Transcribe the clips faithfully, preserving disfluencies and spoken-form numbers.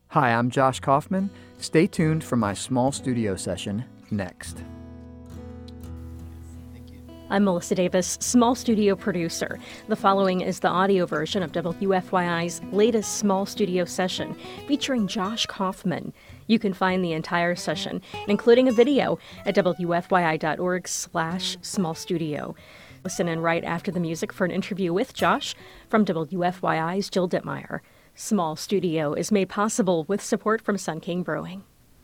Hi, I'm Josh Kaufman. Stay tuned for my small studio session next. I'm Melissa Davis, small studio producer. The following is the audio version of W F Y I's latest small studio session featuring Josh Kaufman. You can find the entire session, including a video, at W F Y I dot org slash small studio. Listen in right after the music for an interview with Josh from W F Y I's Jill Dittmeyer. Small Studio is made possible with support from Sun King Brewing.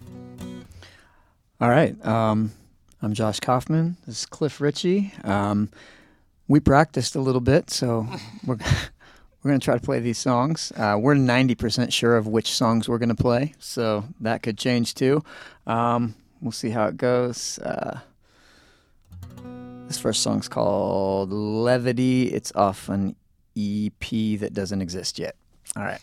All right. Um, I'm Josh Kaufman. This is Cliff Ritchie. Um, we practiced a little bit, so we're we're going to try to play these songs. Uh, we're ninety percent sure of which songs we're going to play, so that could change too. Um, we'll see how it goes. Uh, this first song's called Levity. It's off an E P that doesn't exist yet. All right.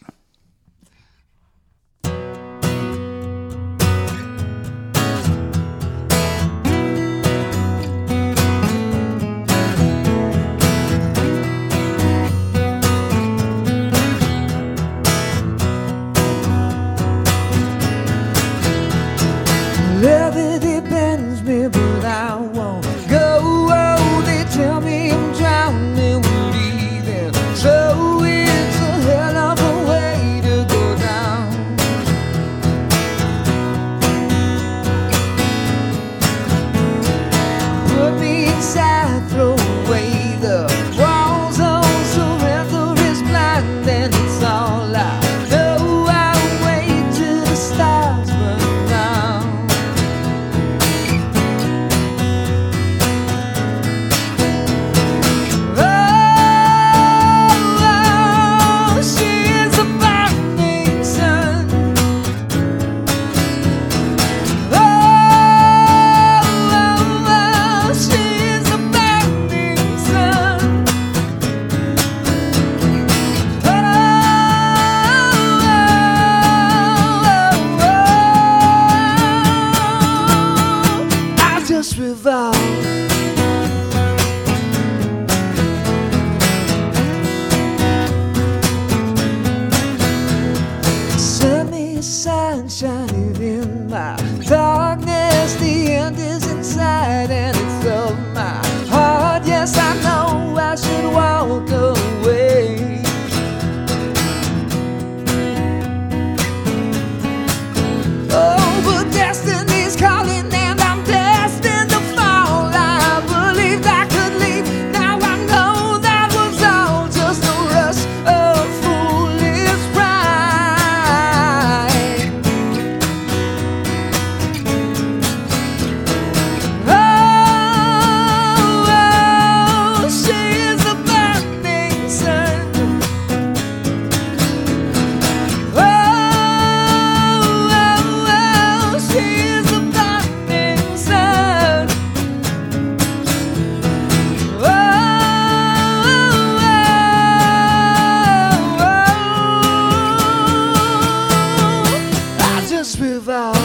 Levity bends me, but I won't go. Oh, they tell me I'm drowning, leaving. So it's a hell of a way to go down. Put me inside, throw away the walls. Oh, surrender is blind, and it's all I know. I'll wait till the stars burn down. Revolve. Send me a sign shining in my darkness. The end is inside and it's of my heart. Yes, I know I should walk away. Oh, but destiny's calling and I'm destined to fall. I believed I could leave. Now I know that was all just a rush of foolish pride. Oh, oh, she's a burning sun. Oh, oh, oh, she's a burning sun. Oh, oh, oh, I just revolve.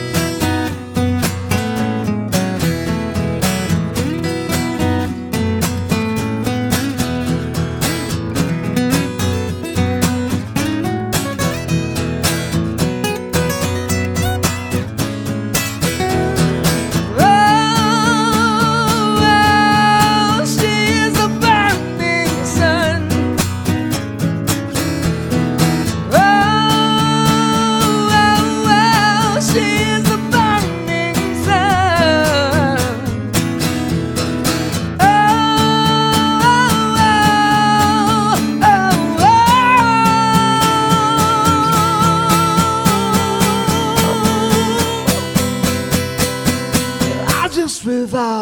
Oh, she's a burning sun. Oh, oh, oh, she's a burning sun. Oh, oh, oh, oh. I just revolve.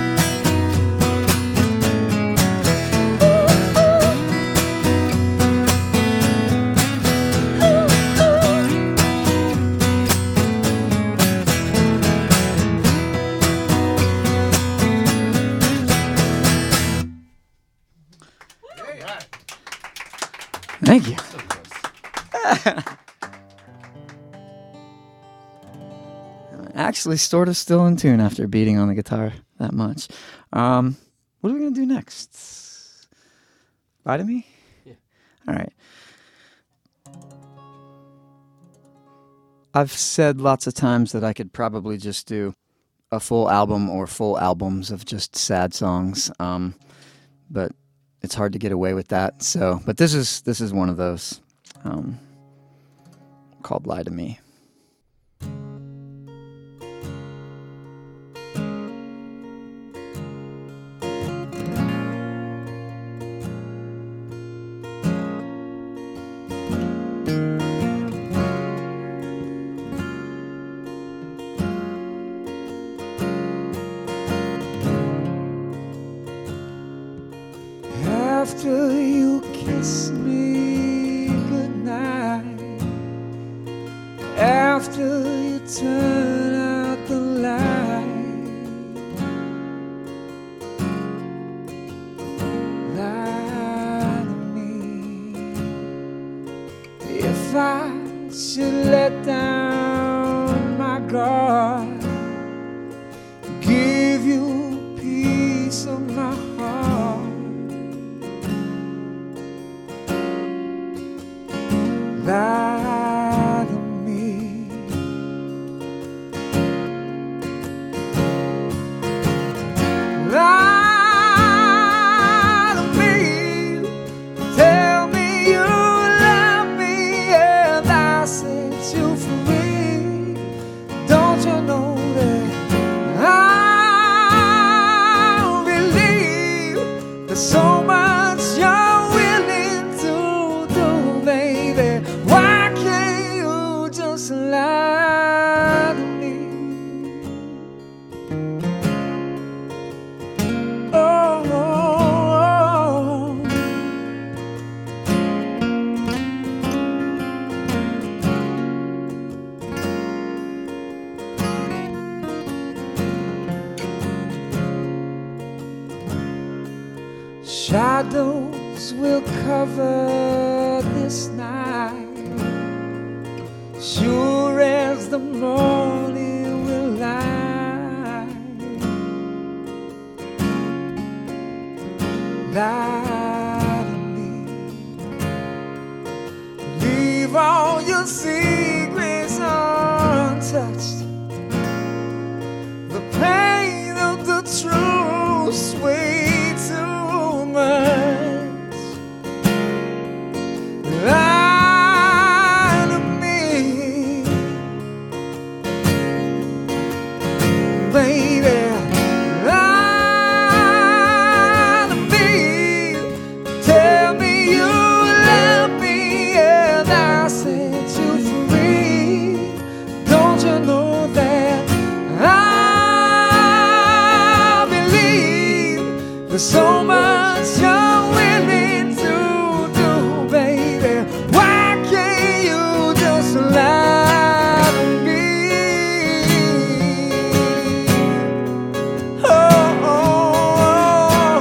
Thank you. Actually, sort of still in tune after beating on the guitar that much. Um, what are we going to do next? Lie to me? Yeah. All right. I've said lots of times that I could probably just do a full album or full albums of just sad songs, um, but it's hard to get away with that. So, but this is this is one of those, um, called "Lie to Me." After you kiss me goodnight, after you turn out the light, lie to me. If I should let down my guard, give you peace of my heart, lie to me. Lie to me. Tell me you love me and I set you free. Don't you know that I believe there's so much you're willing to do, baby? Why can't you just lie to me? Oh, oh, oh. Shadows will cover this night, sure as the morning will light. Lie to me. Leave all your secrets untouched. The pain of the truth way too much. Lie to me, baby. Lie to me. Tell me you love me and I set you free. Don't you know that I believe there's so much you're willing to do, baby? Why can't you just lie to me? Oh, oh,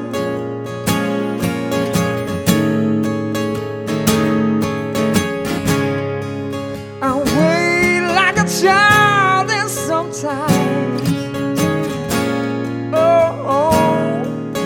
oh. I wait like a child and sometimes, oh, oh.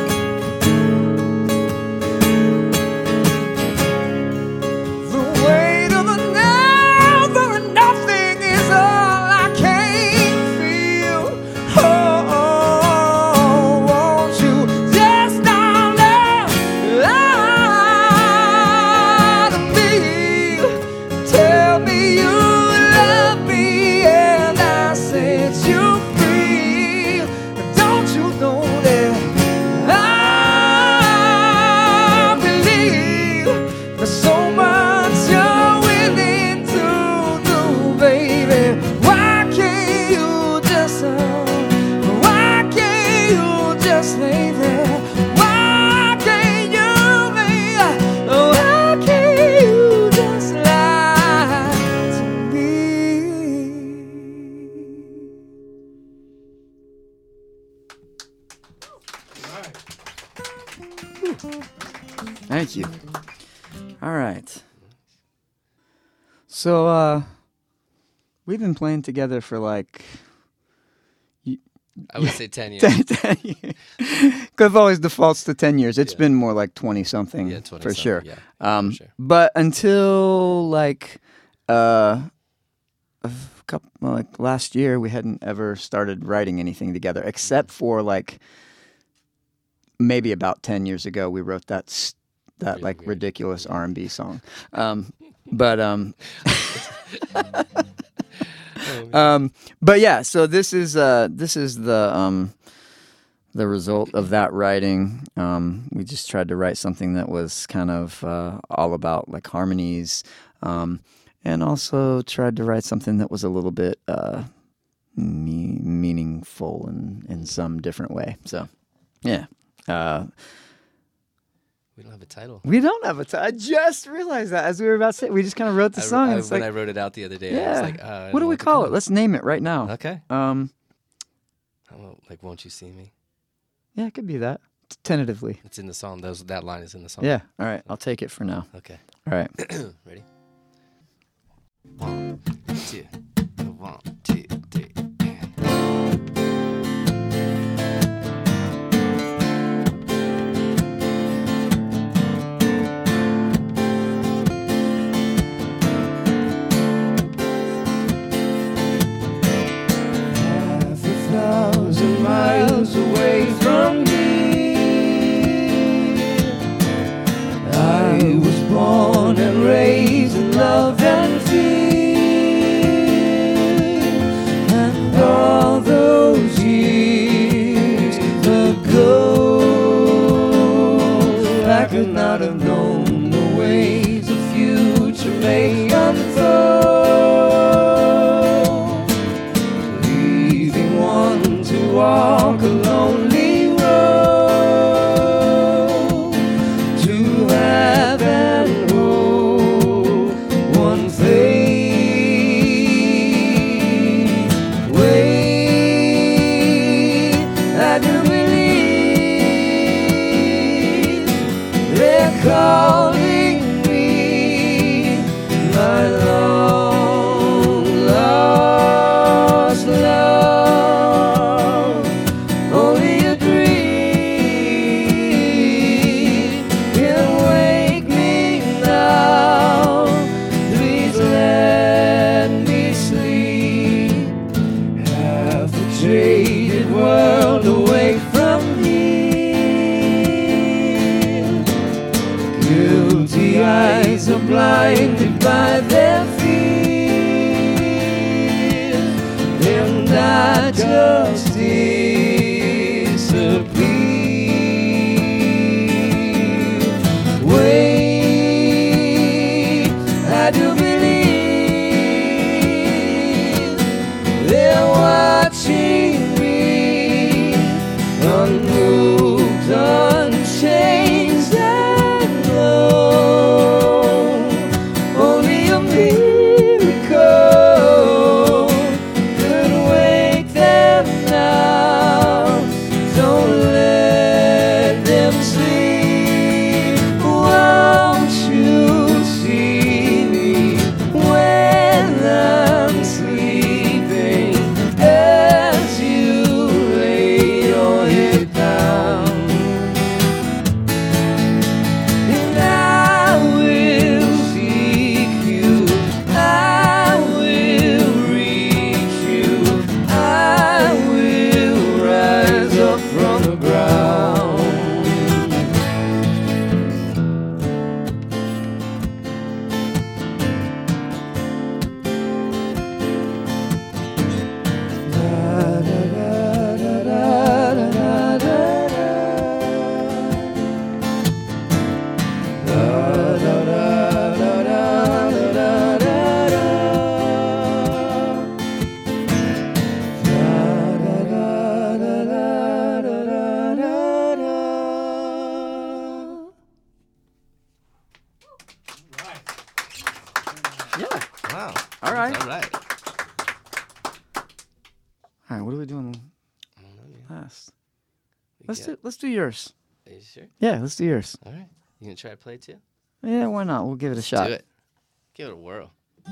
The weight of the never and nothing is all I can feel. Oh, oh, won't you just not lie to me? Tell me you love me and I set you free. Don't you know that I believe there's so much you're willing to do, baby? Why can't you just, uh, why can't you just lay there? Why can't you lay, uh, why can't you just lie to me? Thank you. All right. So, uh, we've been playing together for like I would say ten years. ten, ten years. Cliff always defaults to ten years. It's Yeah. been more like twenty something Yeah, twenty for something, sure. yeah, Um, for sure. But until like uh, couple like last year we hadn't ever started writing anything together, except for like maybe about ten years ago we wrote that s- that Really like weird. ridiculous R and B song. Um, but um, um, but yeah, so this is uh, this is the um, the result of that writing. Um, we just tried to write something that was kind of uh, all about like harmonies, um, and also tried to write something that was a little bit uh, me- meaningful in in some different way. So, yeah. Uh, We don't have a title. we don't have a t- I just realized that as we were about to say, we just kind of wrote the I, song. I, and it's when like, I wrote it out the other day, I yeah. was like, uh, I what don't do know we to call it? Let's name it right now. Okay. Um, I won't, like, won't you see me? yeah, it could be that. T- tentatively. It's in the song. Those that line is in the song. Yeah. All right. I'll take it for now. Okay. All right. Ready? One, two, one, two, three. Half a thousand miles away from here, I was born and raised in love and fear, and all those years ago, I could not have known the ways the future may unfold. Leaving one to walk a lonely road, to have and hold one fate. Wait, I do believe they're calling me, my long lost love. Only a dream can wake me now. Please let me sleep. Half a jaded world away from here. Guilty eyes are blinded by their fears, and I just disappear. Wait, I do believe they're watching me, unmoved, unchanged, and alone. Only a miracle could wake them now. Don't let them sleep. Won't you see me when I'm sleeping, as you lay your head down? And I will seek you, I will reach you, I will rise up from the ground. Yeah. Wow. All right. All right. All right. What are we doing I don't know, man. last? We Let's got- do let's do yours. Are you sure? Yeah, let's do yours. All right. You gonna try to play too? Yeah, why not? We'll give it a shot. Do it. Give it a whirl.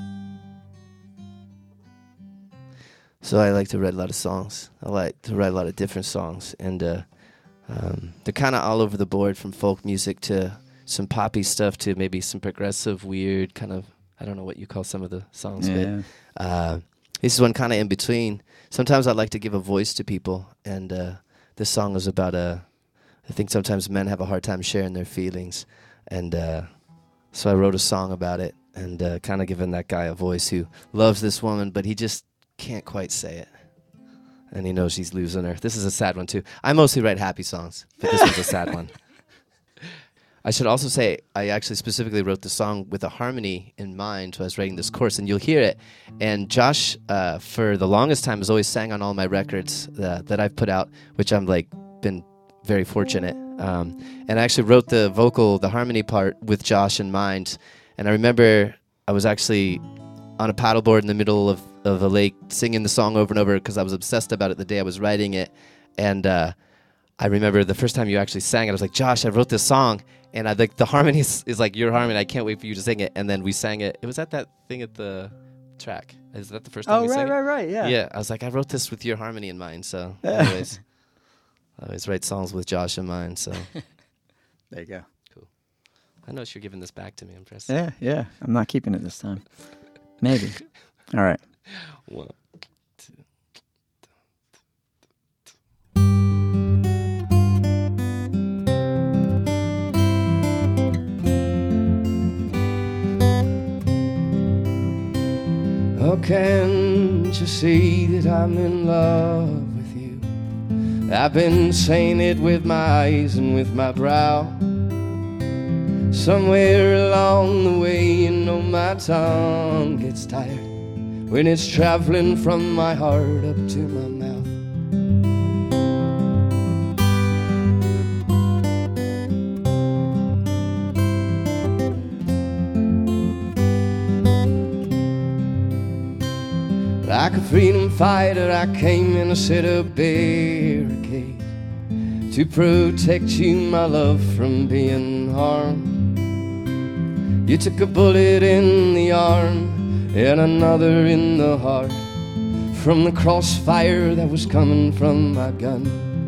So I like to write a lot of songs. I like to write a lot of different songs, and uh, um, they're kind of all over the board, from folk music to some poppy stuff to maybe some progressive, weird kind of. I don't know what you call some of the songs, Yeah. but uh, This is one kind of in between. Sometimes I like to give a voice to people, and uh, this song is about a. I think sometimes men have a hard time sharing their feelings, and uh, so I wrote a song about it, and uh, kind of giving that guy a voice who loves this woman, but he just can't quite say it, and he knows he's losing her. This is a sad one too. I mostly write happy songs, but this one's a sad one. I should also say I actually specifically wrote the song with a harmony in mind when I was writing this chorus, and you'll hear it. And Josh, uh, for the longest time, has always sang on all my records uh, that I've put out, which I'm like been very fortunate. Um, and I actually wrote the vocal, the harmony part with Josh in mind. And I remember I was actually on a paddleboard in the middle of, of a lake singing the song over and over because I was obsessed about it the day I was writing it. And uh, I remember the first time you actually sang it, I was like, Josh, I wrote this song. And I like the harmony is, is like your harmony. I can't wait for you to sing it. And then we sang it. It was at that thing at the track. Is that the first time Oh, we right, sang right, it? right, yeah. Yeah. I was like, I wrote this with your harmony in mind. So, anyways, I always write songs with Josh in mind. So, There you go. cool. I know you're giving this back to me. I'm pressed. Yeah, yeah. I'm not keeping it this time. Maybe. All right. One. Oh, can't you see that I'm in love with you? I've been saying it with my eyes and with my brow. Somewhere along the way, you know my tongue gets tired when it's traveling from my heart up to my mouth. Like a freedom fighter, I came in a set of barricades to protect you, my love, from being harmed. You took a bullet in the arm and another in the heart from the crossfire that was coming from my gun.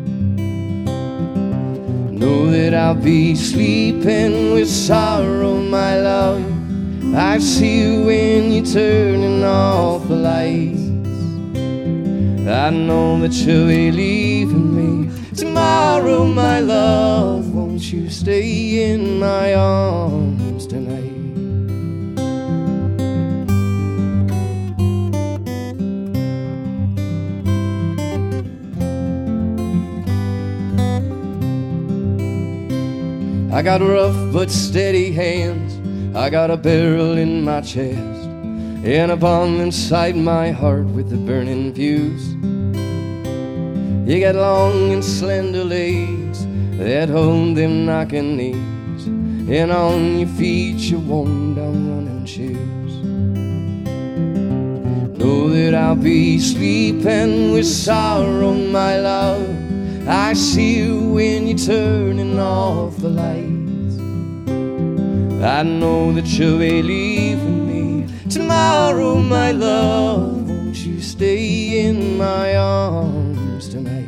Know that I'll be sleeping with sorrow, my love. I see you when you're turning off the lights. I know that you'll be leaving me tomorrow, my love. Won't you stay in my arms tonight? I got rough but steady hands. I got a barrel in my chest and a bomb inside my heart with the burning fuse. You got long and slender legs that hold them knocking knees, and on your feet you worn down running shoes. Know that I'll be sleeping with sorrow, my love. I see you when you're turning off the lights. I know that you'll be leaving me tomorrow, my love. Won't you stay in my arms tonight?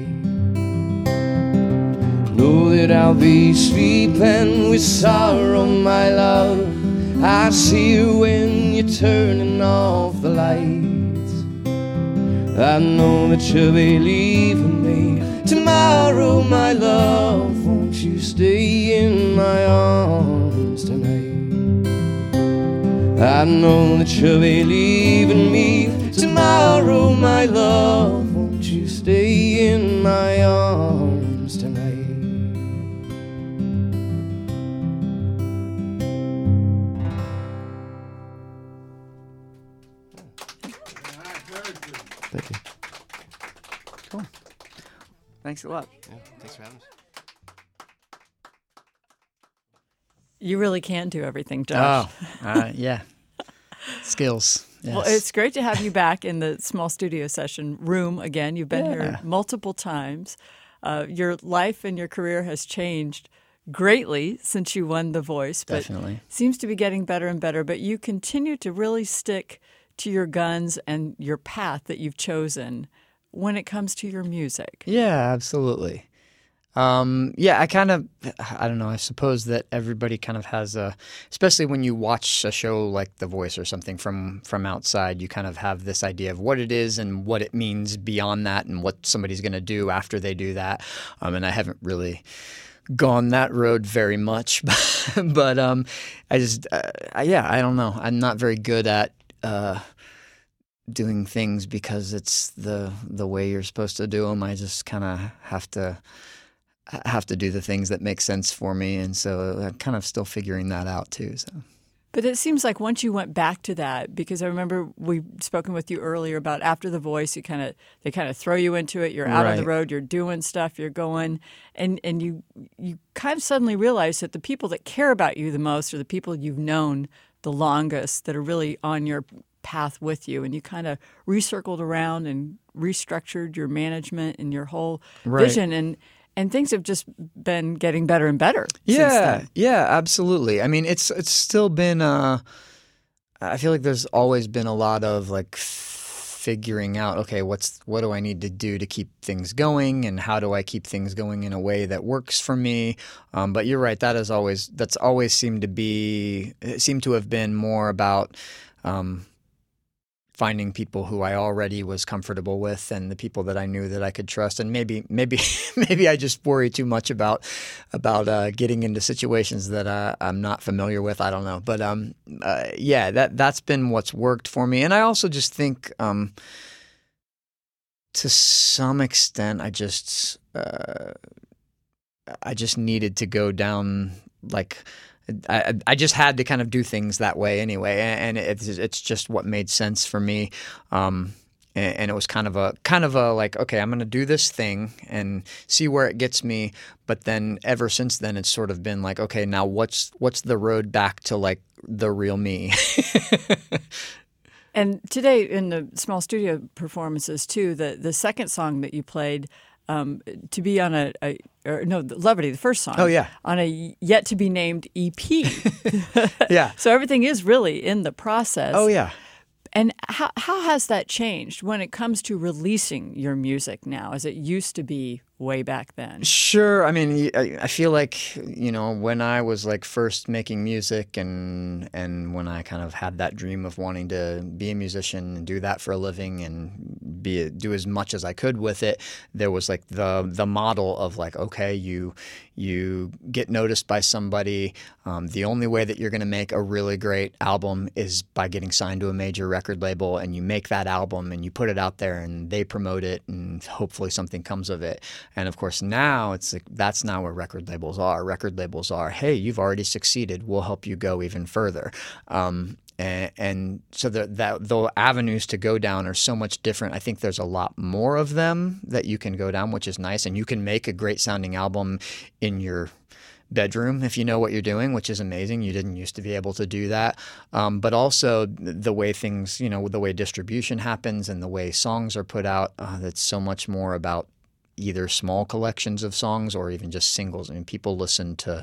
Know that I'll be sleeping with sorrow, my love. I see you when you're turning off the lights. I know that you'll be leaving me tomorrow, my love. Won't you stay in my arms tonight? I know that you'll be leaving me tomorrow, my love. Won't you stay in my arms tonight? Thank you. Cool. Thanks a lot. Yeah, thanks for having us. You really can do everything, Josh. Oh, uh, yeah. Skills. Yes. Well, it's great to have you back in the small studio session room again. You've been Yeah. here multiple times. Uh, your life and your career has changed greatly since you won The Voice, but Definitely. seems to be getting better and better. But you continue to really stick to your guns and your path that you've chosen when it comes to your music. Yeah, absolutely. Um, yeah, I kind of, I don't know, I suppose that everybody kind of has a, especially when you watch a show like The Voice or something from, from outside, you kind of have this idea of what it is and what it means beyond that and what somebody's going to do after they do that. Um, and I haven't really gone that road very much, but um, I just, uh, yeah, I don't know. I'm not very good at uh, doing things because it's the the way you're supposed to do them. I just kind of have to have to do the things that make sense for me, and so I'm kind of still figuring that out too. So. But it seems like once you went back to that, because I remember we've spoken with you earlier about after The Voice, you kind of they kind of throw you into it. You're out Right. on the road, you're doing stuff, you're going, and and you you kind of suddenly realize that the people that care about you the most are the people you've known the longest, that are really on your path with you, and you kind of recircled around and restructured your management and your whole Right. vision, and and things have just been getting better and better. since Yeah, then. yeah, absolutely. I mean, it's it's still been. Uh, I feel like there's always been a lot of like figuring out. Okay, what's what do I need to do to keep things going, and how do I keep things going in a way that works for me? Um, but you're right. That is always that's always seemed to be seemed to have been more about. Um, finding people who I already was comfortable with and the people that I knew that I could trust. And maybe, maybe, maybe I just worry too much about, about uh, getting into situations that uh, I'm not familiar with. I don't know. But um, uh, yeah, that, that's been what's worked for me. And I also just think um, to some extent, I just, uh, I just needed to go down like, I, I just had to kind of do things that way anyway, and it's it's just what made sense for me, um, and, and it was kind of a kind of a like, okay, I'm going to do this thing and see where it gets me. But then ever since then, it's sort of been like, okay, now what's what's the road back to like the real me? And today in the small studio performances too, the the second song that you played. Um, to be on a, a or no, Levity, the first song. Oh, yeah. On a yet to be named E P. Yeah. So everything is really in the process. Oh yeah. And how how has that changed when it comes to releasing your music now, as it used to be way back then? Sure. I mean, I I feel like, you know, when I was like first making music and and when I kind of had that dream of wanting to be a musician and do that for a living and be do as much as I could with it, there was like the the model of like, okay, you you get noticed by somebody. Um, the only way that you're going to make a really great album is by getting signed to a major record label, and you make that album and you put it out there and they promote it and hopefully something comes of it. And of course now it's like that's not where record labels are. Record labels are, hey, you've already succeeded. We'll help you go even further. Um, and, and so the, that the avenues to go down are so much different. I think there's a lot more of them that you can go down, which is nice. And you can make a great sounding album in your bedroom if you know what you're doing, which is amazing. You didn't used to be able to do that. Um, but also the way things, you know, the way distribution happens and the way songs are put out, uh, that's so much more about either small collections of songs or even just singles. I mean, people listen to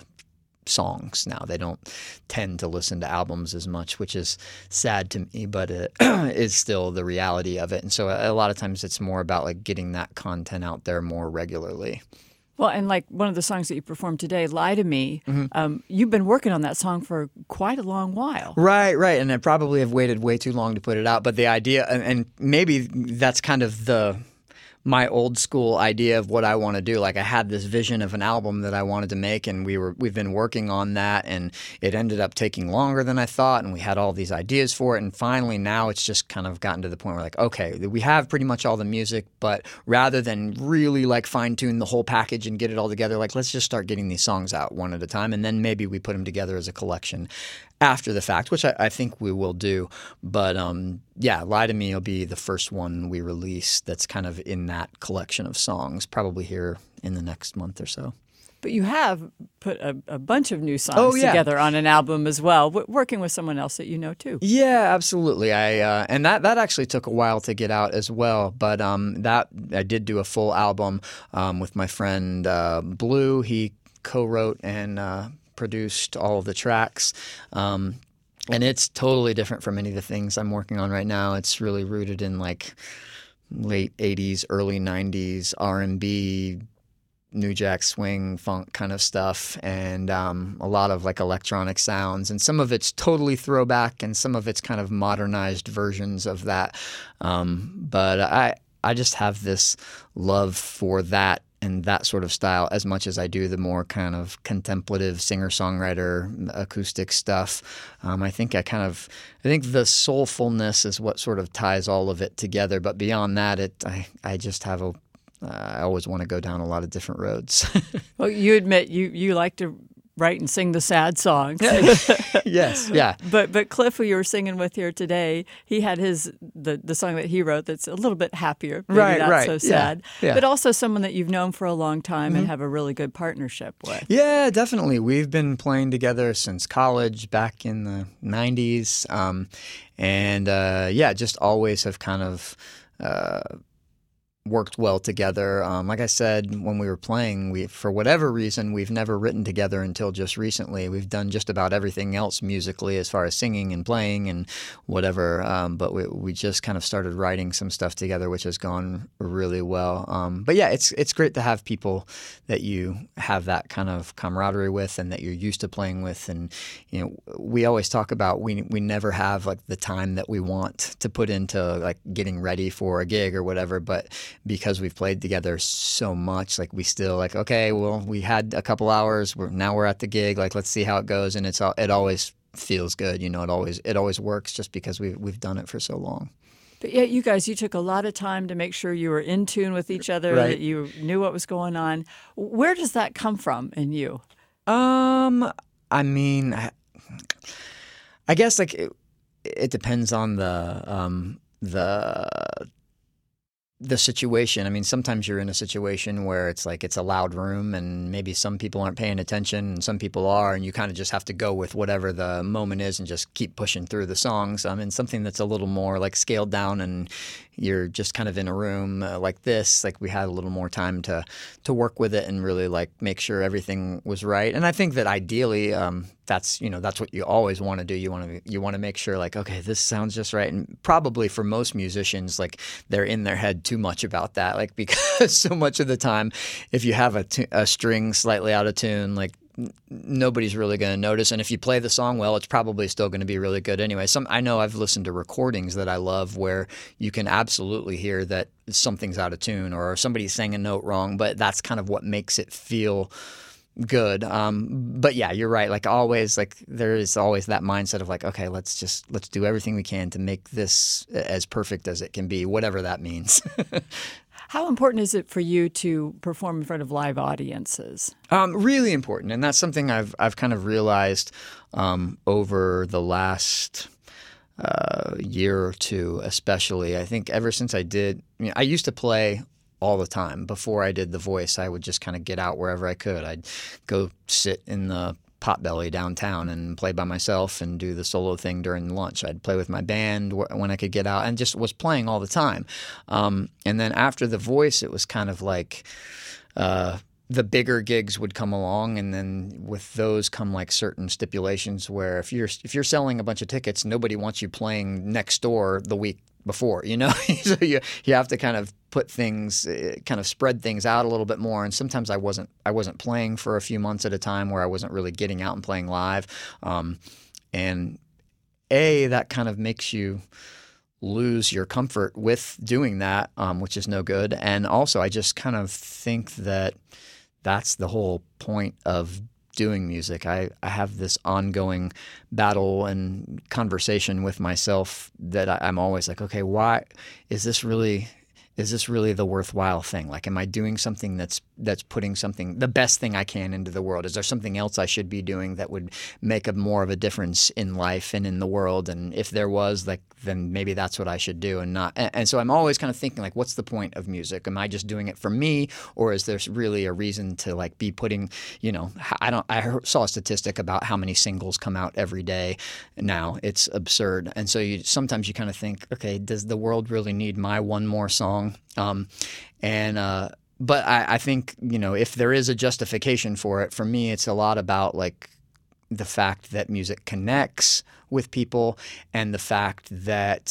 songs now. They don't tend to listen to albums as much, which is sad to me, but it is still the reality of it. And so a lot of times it's more about like getting that content out there more regularly. Well, and like one of the songs that you performed today, Lie to Me, Mm-hmm. um, you've been working on that song for quite a long while. Right, right. And I probably have waited way too long to put it out. But the idea, and, and maybe that's kind of the my old school idea of what I want to do. Like I had this vision of an album that I wanted to make, and we were we've been working on that, and it ended up taking longer than I thought, and we had all these ideas for it, and finally now it's just kind of gotten to the point where like, okay, we have pretty much all the music, but rather than really like fine tune the whole package and get it all together, like let's just start getting these songs out one at a time, and then maybe we put them together as a collection after the fact, which I, I think we will do. But um, yeah, Lie to Me will be the first one we release that's kind of in that collection of songs, probably here in the next month or so. But you have put a, a bunch of new songs Oh, yeah. together on an album as well, w- working with someone else that you know too. Yeah, absolutely. I uh, and that that actually took a while to get out as well. But um, that I did do a full album um, with my friend uh, Blue. He co-wrote and uh, produced all of the tracks. Um, and it's totally different from any of the things I'm working on right now. It's really rooted in like late eighties, early nineties R and B, New Jack Swing, funk kind of stuff, and um, a lot of like electronic sounds. And some of it's totally throwback, and some of it's kind of modernized versions of that. Um, but I I just have this love for that and that sort of style as much as I do the more kind of contemplative singer-songwriter acoustic stuff. Um, I think I kind of, I think the soulfulness is what sort of ties all of it together. But beyond that, it I, I just have a, uh, I always want to go down a lot of different roads. Well, you admit you, you like to write and sing the sad songs. Yes, yeah. But but Cliff, who you were singing with here today, he had his the, the song that he wrote that's a little bit happier, maybe Right, not right. so sad, Yeah, yeah. but also someone that you've known for a long time and have a really good partnership with. Yeah, definitely. We've been playing together since college back in the nineties. Um, and uh, yeah, just always have kind of uh, worked well together. Um, like I said, when we were playing, we for whatever reason, we've never written together until just recently. We've done just about everything else musically as far as singing and playing and whatever. Um, but we we just kind of started writing some stuff together, which has gone really well. Um, but yeah, it's it's great to have people that you have that kind of camaraderie with and that you're used to playing with. And you know, we always talk about we we never have like the time that we want to put into like getting ready for a gig or whatever, but because we've played together so much, like we still like, okay, well, we had a couple hours. We're now we're at the gig. Like, let's see how it goes. And it's all, it always feels good. You know, it always it always works just because we've we've done it for so long. But yeah, you guys, you took a lot of time to make sure you were in tune with each other, Right. that you knew what was going on. Where does that come from in you? Um, I mean, I, I guess like it, it depends on the um the. the situation. I mean, sometimes you're in a situation where it's like it's a loud room and maybe some people aren't paying attention and some people are, and you kind of just have to go with whatever the moment is and just keep pushing through the songs. I mean, something that's a little more like scaled down and you're just kind of in a room uh, like this, like we had a little more time to to work with it and really like make sure everything was right. And I think that ideally um, that's, you know, that's what you always want to do. You want to you want to make sure like, okay, this sounds just right. And probably for most musicians, like they're in their head too much about that, like because so much of the time, if you have a, t- a string slightly out of tune, like n- nobody's really going to notice. And if you play the song well, it's probably still going to be really good anyway. Some I know I've listened to recordings that I love where you can absolutely hear that something's out of tune or somebody sang a note wrong, but that's kind of what makes it feel good. Um, but yeah, you're right. Like always, like there is always that mindset of like, okay, let's just, let's do everything we can to make this as perfect as it can be, whatever that means. How important is it for you to perform in front of live audiences? Um, really important. And that's something I've, I've kind of realized um, over the last uh, year or two, especially. I think ever since I did, you know, I used to play all the time. Before I did The Voice, I would just kind of get out wherever I could. I'd go sit in the Potbelly downtown and play by myself and do the solo thing during lunch. I'd play with my band when I could get out and just was playing all the time. Um, and then after The Voice, it was kind of like uh, the bigger gigs would come along, and then with those come like certain stipulations where if you're if you're selling a bunch of tickets, nobody wants you playing next door the week before, you know? So you you have to kind of put things, uh, kind of spread things out a little bit more. And sometimes I wasn't I wasn't playing for a few months at a time where I wasn't really getting out and playing live. Um, and A, that kind of makes you lose your comfort with doing that, um, which is no good. And also, I just kind of think that that's the whole point of doing music. I, I have this ongoing battle and conversation with myself that I, I'm always like, okay, why is this really is this really the worthwhile thing? Like, am I doing something that's that's putting something, the best thing I can into the world? Is there something else I should be doing that would make a more of a difference in life and in the world? And if there was, like, then maybe that's what I should do and not. And, and so I'm always kind of thinking, like, what's the point of music? Am I just doing it for me, or is there really a reason to like be putting, you know, I don't. I heard, saw a statistic about how many singles come out every day now. It's absurd. And so you sometimes you kind of think, okay, does the world really need my one more song? Um, and uh, but I, I think, you know, if there is a justification for it, for me, it's a lot about like the fact that music connects with people and the fact that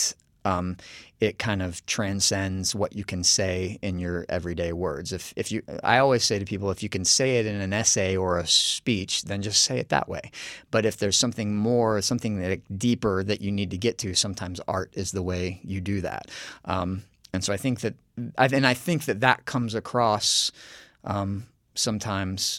um, it kind of transcends what you can say in your everyday words. If if you, I always say to people, if you can say it in an essay or a speech, then just say it that way. But if there's something more, something that deeper that you need to get to, sometimes art is the way you do that. Um, and so I think that, and I think that that comes across um, sometimes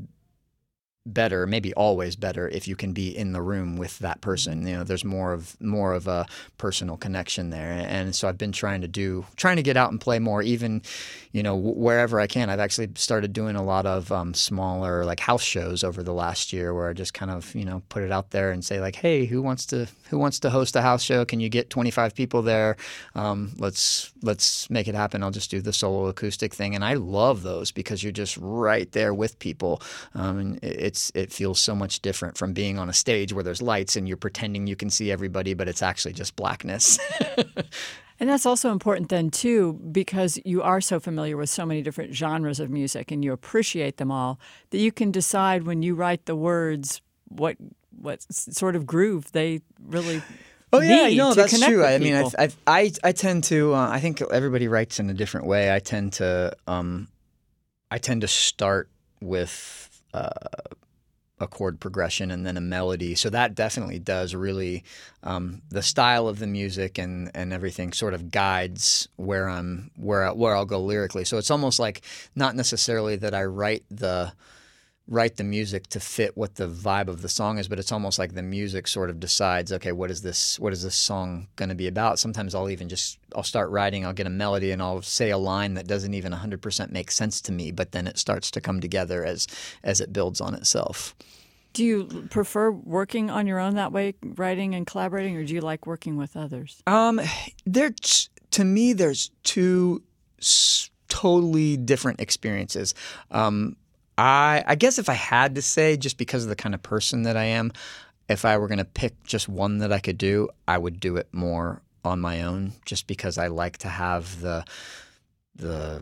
better, maybe always better, if you can be in the room with that person. You know, there's more of more of a personal connection there. And so I've been trying to do, trying to get out and play more, even, you know, wherever I can. I've actually started doing a lot of um, smaller like house shows over the last year, where I just kind of, you know, put it out there and say like, hey, who wants to who wants to host a house show? Can you get twenty-five people there? Um, let's let's make it happen. I'll just do the solo acoustic thing, and I love those because you're just right there with people, um, and it's it feels so much different from being on a stage where there's lights and you're pretending you can see everybody, but it's actually just blackness. And that's also important then, too, because you are so familiar with so many different genres of music and you appreciate them all, that you can decide when you write the words what what sort of groove they really Oh yeah, need no, to that's connect true. with I mean, I, people. I I I tend to. Uh, I think everybody writes in a different way. I tend to. Um, I tend to start with uh, a chord progression and then a melody. So that definitely does really um, the style of the music and, and everything sort of guides where I'm where I, where I'll go lyrically. So it's almost like not necessarily that I write the write the music to fit what the vibe of the song is, but it's almost like the music sort of decides, okay, what is this what is this song going to be about? Sometimes I'll even just I'll start writing, I'll get a melody and I'll say a line that doesn't even one hundred percent make sense to me, but then it starts to come together as as it builds on itself. Do you prefer working on your own that way, writing and collaborating, or do you like working with others? Um, there, to me, there's two s- totally different experiences. Um, I, I guess if I had to say, just because of the kind of person that I am, if I were going to pick just one that I could do, I would do it more on my own, just because I like to have the the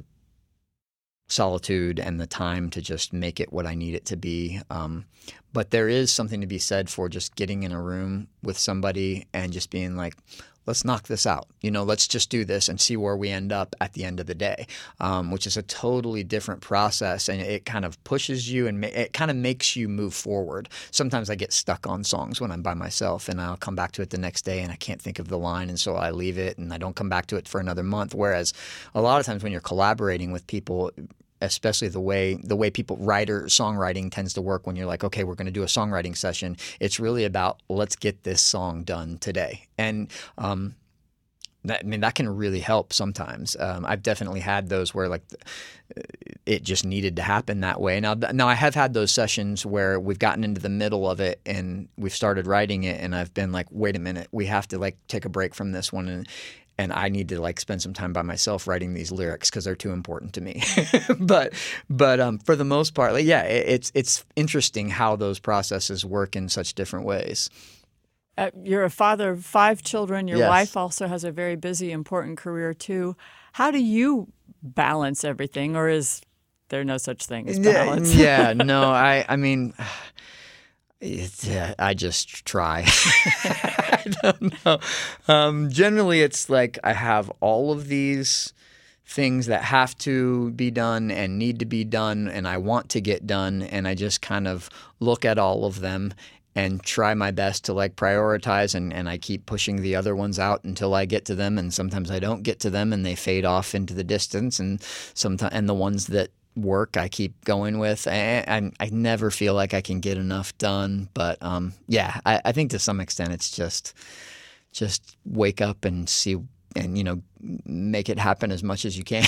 solitude and the time to just make it what I need it to be. Um, but there is something to be said for just getting in a room with somebody and just being like, let's knock this out. You know, let's just do this and see where we end up at the end of the day, um, which is a totally different process. And it kind of pushes you and ma- it kind of makes you move forward. Sometimes I get stuck on songs when I'm by myself and I'll come back to it the next day and I can't think of the line. And so I leave it and I don't come back to it for another month. Whereas a lot of times when you're collaborating with people, especially the way the way people writer songwriting tends to work, when you're like, okay, we're going to do a songwriting session, it's really about let's get this song done today. And um, that, I mean, that can really help sometimes. Um, I've definitely had those where like it just needed to happen that way. Now, now I have had those sessions where we've gotten into the middle of it and we've started writing it, and I've been like, wait a minute, we have to like take a break from this one and. And I need to like spend some time by myself writing these lyrics because they're too important to me. but but um, for the most part, like, yeah, it, it's it's interesting how those processes work in such different ways. Uh, you're a father of five children. Your Yes. wife also has a very busy, important career too. How do you balance everything, or is there no such thing as balance? Yeah, yeah no, I I mean. It's, uh, I just try. I don't know. Um, generally, it's like I have all of these things that have to be done and need to be done and I want to get done, and I just kind of look at all of them and try my best to like prioritize, and, and I keep pushing the other ones out until I get to them, and sometimes I don't get to them and they fade off into the distance, and sometimes and the ones that work I keep going with. I, I, I never feel like I can get enough done, but um, yeah, I, I think to some extent it's just just wake up and see and, you know, make it happen as much as you can.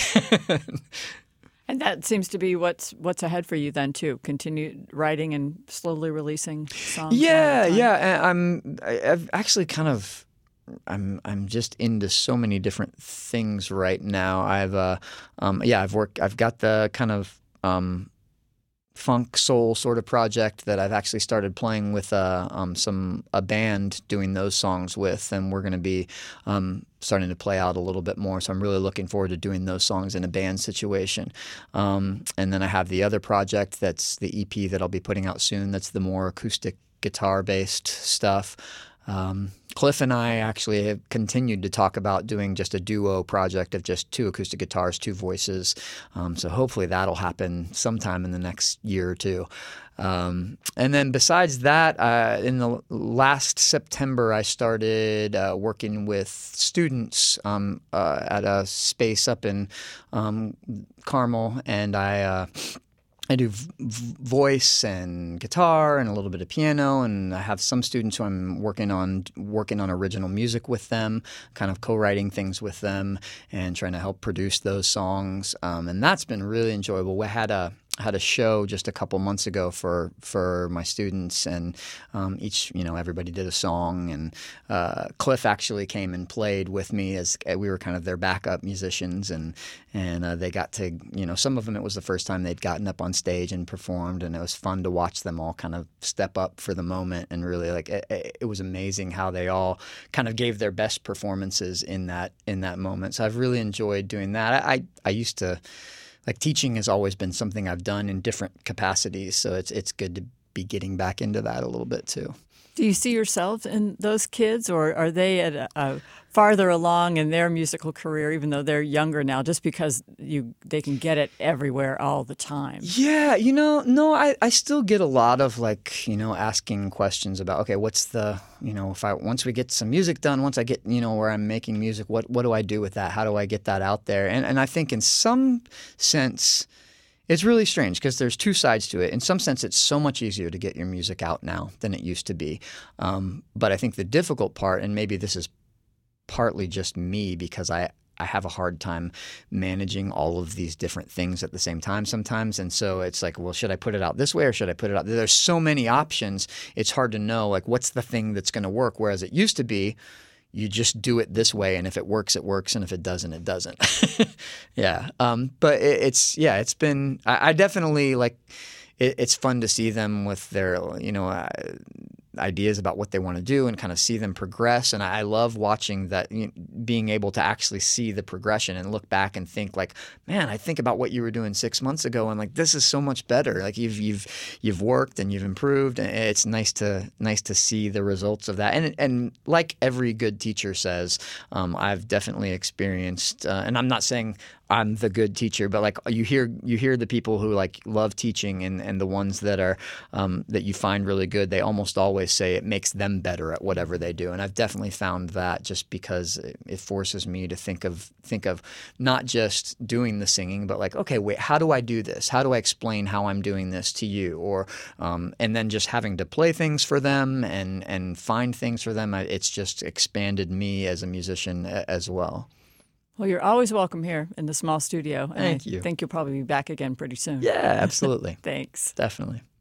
And that seems to be what's what's ahead for you then too. Continue writing and slowly releasing songs. Yeah, one at a time. yeah. and I'm I- I've actually kind of I'm I'm just into so many different things right now. I've uh um yeah I've worked I've got the kind of um funk soul sort of project that I've actually started playing with uh, um, some a band doing those songs with, and we're going to be um, starting to play out a little bit more. So I'm really looking forward to doing those songs in a band situation. Um, and then I have the other project that's the E P that I'll be putting out soon. That's the more acoustic guitar based stuff. Um, Cliff and I actually have continued to talk about doing just a duo project of just two acoustic guitars, two voices. Um, so hopefully that'll happen sometime in the next year or two. Um, and then besides that, uh, in the last September, I started uh, working with students um, uh, at a space up in um, Carmel, and I uh, I do v- voice and guitar and a little bit of piano, and I have some students who I'm working on working on original music with them, kind of co-writing things with them, and trying to help produce those songs. Um, and that's been really enjoyable. We had a had a show just a couple months ago for for my students, and um, each you know everybody did a song, and uh, Cliff actually came and played with me as we were kind of their backup musicians, and and uh, they got to you know some of them it was the first time they'd gotten up on stage and performed, and it was fun to watch them all kind of step up for the moment, and really like it, it was amazing how they all kind of gave their best performances in that in that moment. So I've really enjoyed doing that. I I, I used to. Like teaching has always been something I've done in different capacities, so it's it's good to be getting back into that a little bit too. Do you see yourself in those kids, or are they at a, a farther along in their musical career, even though they're younger now, just because you they can get it everywhere all the time? Yeah, you know, no, I, I still get a lot of like, you know, asking questions about, okay, what's the, you know, if I once we get some music done, once I get, you know, where I'm making music, what what do I do with that? How do I get that out there? And and I think in some sense, it's really strange because there's two sides to it. In some sense, it's so much easier to get your music out now than it used to be. Um, but I think the difficult part, and maybe this is partly just me because I, I have a hard time managing all of these different things at the same time sometimes. And so it's like, well, should I put it out this way or should I put it out? There's so many options. It's hard to know, like, what's the thing that's going to work? Whereas it used to be, you just do it this way, and if it works, it works, and if it doesn't, it doesn't. yeah. Um, but it, it's, yeah, it's been, I, I definitely, like, it, it's fun to see them with their, you know, uh, ideas about what they want to do and kind of see them progress. And I love watching that, you know, being able to actually see the progression and look back and think like, man, I think about what you were doing six months ago and like, this is so much better. Like you've, you've, you've worked and you've improved, and it's nice to, nice to see the results of that. And, and like every good teacher says, um, I've definitely experienced, uh, and I'm not saying I'm the good teacher, but like you hear, you hear the people who like love teaching, and, and the ones that are, um, that you find really good, they almost always say it makes them better at whatever they do. And I've definitely found that just because it, it forces me to think of, think of not just doing the singing, but like, okay, wait, how do I do this? How do I explain how I'm doing this to you? Or, um, and then just having to play things for them and, and find things for them. It's just expanded me as a musician as well. Well, you're always welcome here in the small studio. And Thank I you. think you'll probably be back again pretty soon. Yeah, absolutely. Thanks. Definitely.